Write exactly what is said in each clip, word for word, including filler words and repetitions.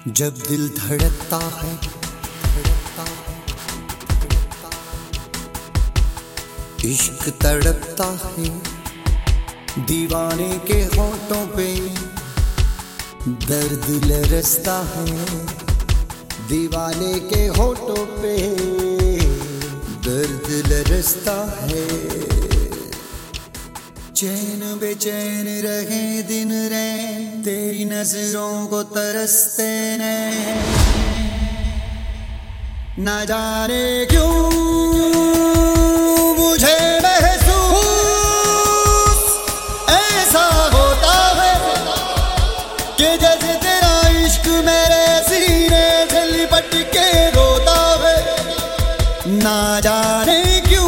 जब दिल धड़कता है, धड़कता है, धड़कता है, इश्क तड़पता है, दीवाने के होठों पे दर्द लरसता है, दीवाने के होठों पे दर्द लरसता है। चैन बेचैन रहे दिन रैन, तेरी नजरों को तरसते नैन, न जाने क्यों मुझे महसूस ऐसा होता है कि जैसे तेरा इश्क मेरे सीने से लिपट के रोता है। न जाने क्यों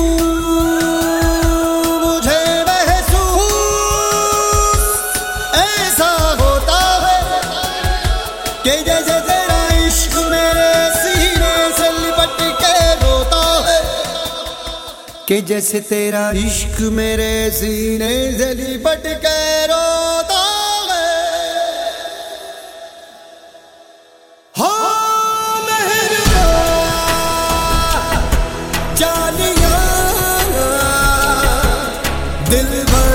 कि जैसे तेरा इश्क मेरे सीने से लिपट के रोता है, कि जैसे तेरा इश्क मेरे सीने से लिपट के रोता है। हाँ मेहरबान जानिया दिलबर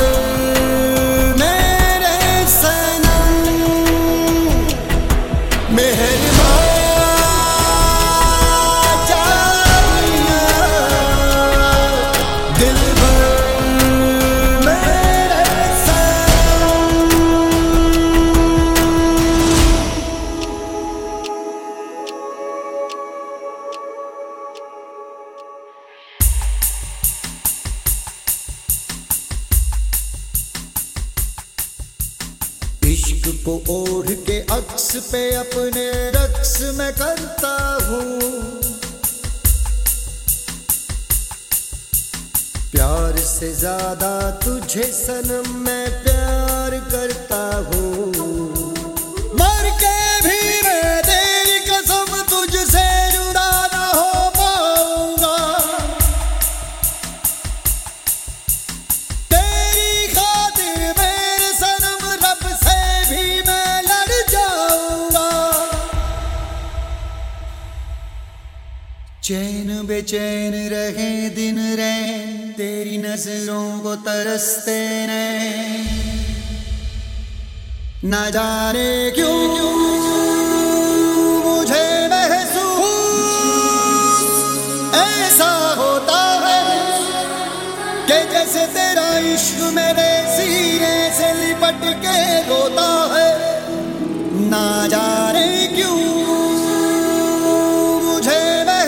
इश्क को ओढ़ के अक्स पे अपने रक्स में करता हूँ, प्यार से ज्यादा तुझे सनम मैं प्यार करता हूँ। मर के भी मैं तेरी कसम तुझसे जुदा ना हो पाऊंगा, तेरी खातिर मेरे सनम रब से भी मैं लड़ जाऊंगा। चैन बेचैन रहे दिन रैन, तेरी नजरों को तरसते नैन, न जाने क्यों मुझे महसूस ऐसा होता है कि जैसे तेरा इश्क मेरे सीने से लिपट के रोता है। न जाने क्यों मुझे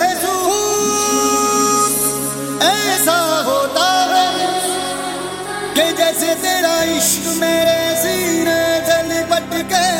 महसूस ऐसा होता है कि जैसे तेरा इश्क मेरे सीने से लिपट के